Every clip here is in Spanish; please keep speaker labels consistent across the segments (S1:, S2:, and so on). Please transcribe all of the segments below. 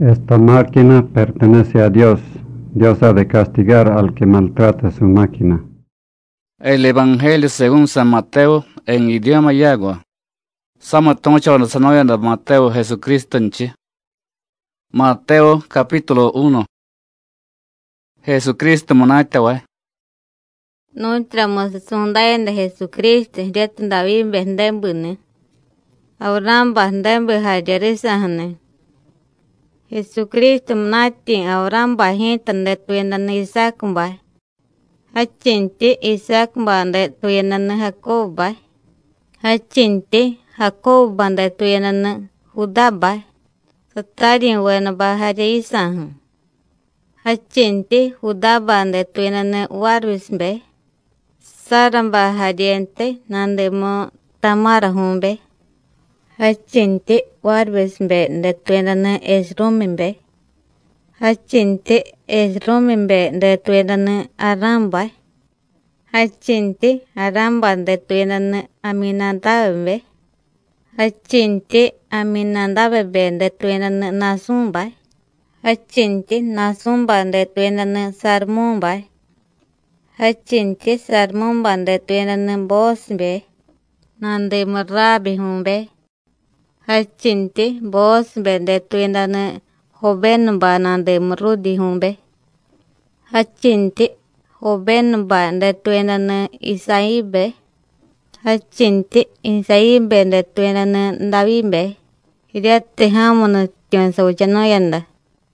S1: Esta máquina pertenece a Dios. Dios ha de castigar al que maltrata su máquina.
S2: El Evangelio según San Mateo en idioma yagua. Samatoncha de Mateo Jesucristo enchi. Mateo capítulo 1. Jesucristo monatawa.
S3: Nutramos sundayen de Jesucristo, retan David bendembune. Abraham bandembe hajarisahane. Jesucristo mnatin Abraham bahintan de tuyendan Isaac bay. Hachinti Isaac bande tuyendan Jacob bay. Hachinti Jacob bande tuyendan Judá bay. Satarin wena bahajarisahan. Hachinti Judá bande tuyendan Warwis bay. Saramba hadiente nandemo tamara humbe. Hachinti warbesmbe de tuendana esromimbe. Hachinti esromimbe de tuendana aramba. Hachinti aramba de tuendana aminandabembe. Hachinti aminandabembe de tuendana nasumba. Hachinti nasumba de tuendana sarmumba. Hachinti sarmumba de tuendana bosbe. Nande marabi humbe. Hachinti bos bende tuendana hoben ba nande mrudi humbe. Hachinti hoben ba de tuendana Isaibe. Hachinti Isaibe de tuendana Davibe. Hiriate hamona tiensa uchanoyanda.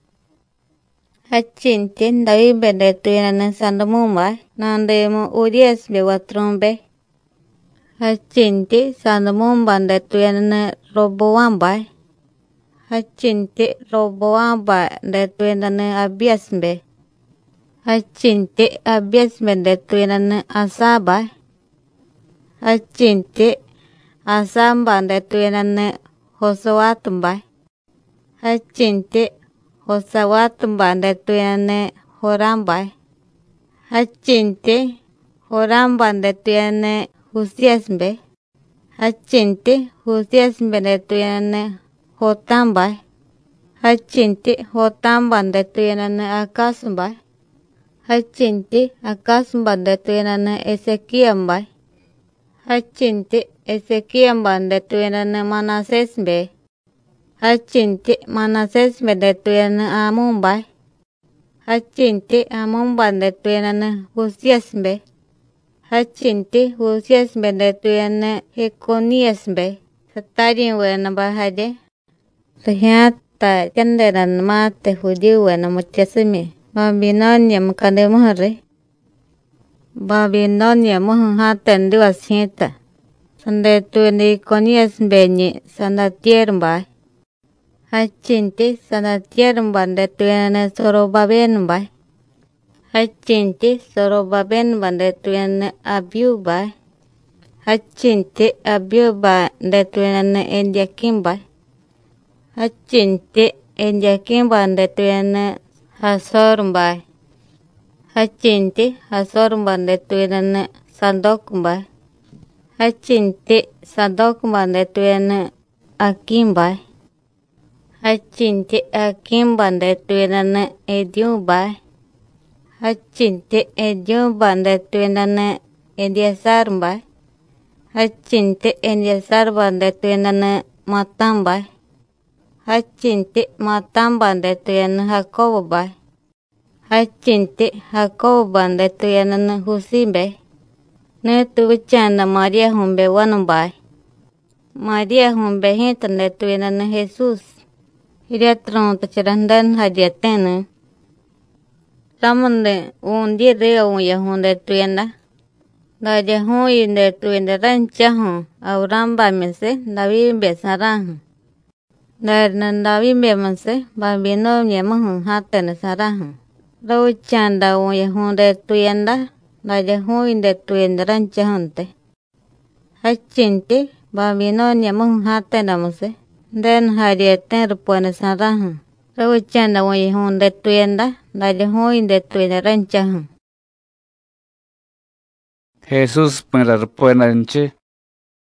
S3: Hachinti Davibe de tuendana Sandamumba nande mo urias be watrombe. Hachinti Sandamumba de tuendana Roboam bay. Hachinti Roboam bay de tuendana Abiasmbe. Hachinti Abiasmbe de tuendana Asa bay. Hachinti Asamba de tuendana Josawatum bay. Hachinti Josawatum bay de tuendana Joram bay. Hachinti Joram bay de tuendana Uziasmbe. Hachinti Uziasmbe de tuendana Jotam bay. Hachinti Jotam bay de tuendana Akasum bay. Hachinti Akasum bay de tuendana Ezequiam bay. Hachinti Ezequiam bay de tuendana Manasesmbe. Hachinti Manasesmbe de tuendana Amon bay. Hachinti Amon bay de tuendana Uziasmbe. Hachinti Uziasmbe de tuendana Jeconiasmbe. Satarin wena bahade. Rehata kanderan mate judío wena muchasimi. Babilonia mukade muhare. Babilonia muhaten diwasita. Sande tuende Jeconiasmbe ni sandatiermba. Hachinti sandatiermba de tuendana Zorobabelmba. Hachinti Zorobabelmba de tuendana Abiuba. Hachinti Abiuba de tuendana Eliaquimba. Hachinti Eliaquimba de tuendana Hazormba. Hachinti Hazormba de tuendana Sadokmba. Hachinti Sadokmba de tuendana Akimba. Hachinti Akimba de tuendana Ediumba. Hachinti Ediumba de tuendana Eliasarmba. Hachinti Eliasarba de tuendana Matamba. Hachinti Matamba de tuendana Jacoba. Hachinti Jacoba de tuendana Husimbe. Netuchanda María humbe wanumba. María humbe hintan de tuendana Jesús. Hiriatron tacharandan hadiatena. Ramande un día reo yahunde tuenda. Da yahun de tuenda ranchahun. Auramba mese David besarahan. Da David bemase babino nyamahun hatene sarahan. Rouchanda un yahunde tuenda. Da yahun de tuenda ranchahunte. Hachinti babino nyamahun hatene mase. Den hadiaten rupone sarahan. Rouchanda un yahunde tuenda. Da yahun de tuenda ranchahun.
S2: Jesús para enche.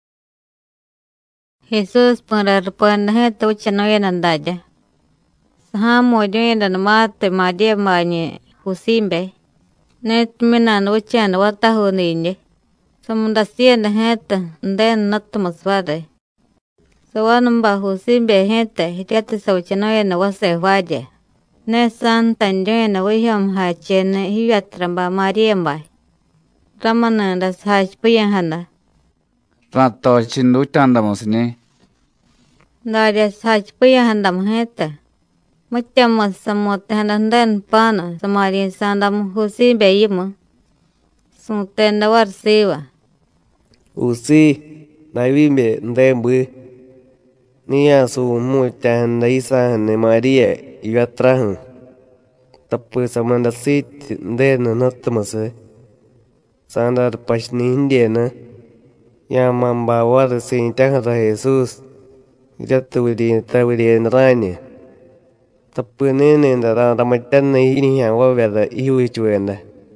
S3: Jesús para repuendaje tuchanoya nandaya. Saha mojoenda na mate madia manye husimbe. Net minan uchan wata huninje. Samunda sienda heta nden natmaswade. Sawanamba husimbe heta hitiati sauchanoya na wase waje. Ne san tanjoya na wiham hachene hiyatramba mariemba. Ramana hach puyahana.
S2: Rato chinduchanda mosini.
S3: Nada hach puyahanda heta. Muchama samote handan pana samari sandam husimbe yima. Suntenda warsiwa.
S4: Usi naivimbe ndembwe niya su mucha naisa ne Maria iyatrahan tapu samanda sit ndena natmase sandar pashni indiana ya mamba war sin taha Jesus jatuli tawili rani tapu nene ndara ramatan ini ya waweda iwi chuenda.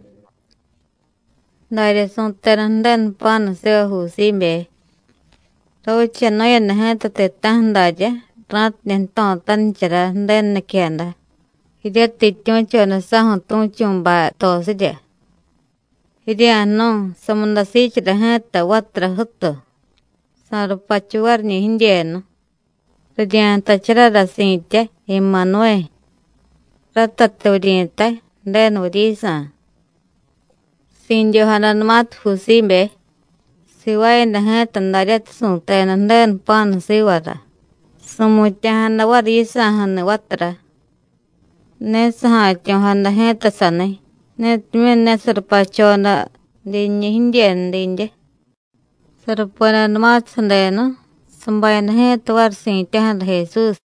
S3: Nada sunterandan pan se husimbe. Roche noya na heta te tandaja. Rat nenton tan chara den na kianda. Hideti choncho na sahon tunchon ba to sija. Hidi ano samunda sichra heta watra hutto. Saru pachuar ni hindieno. Ridian tachara da sinche Emmanuel. Ratat urienta den urisa. Sin Johanan mat husimbe. Siwai na heta ndaret sunten nden pan siwara. Sumuchahan na warisahan na watra. Nesaha johan na heta sane. Netmen nesarpachona dinye hindien dinye. Sarpana mat sandeno. Sambayan heta war sinchahan Jesus.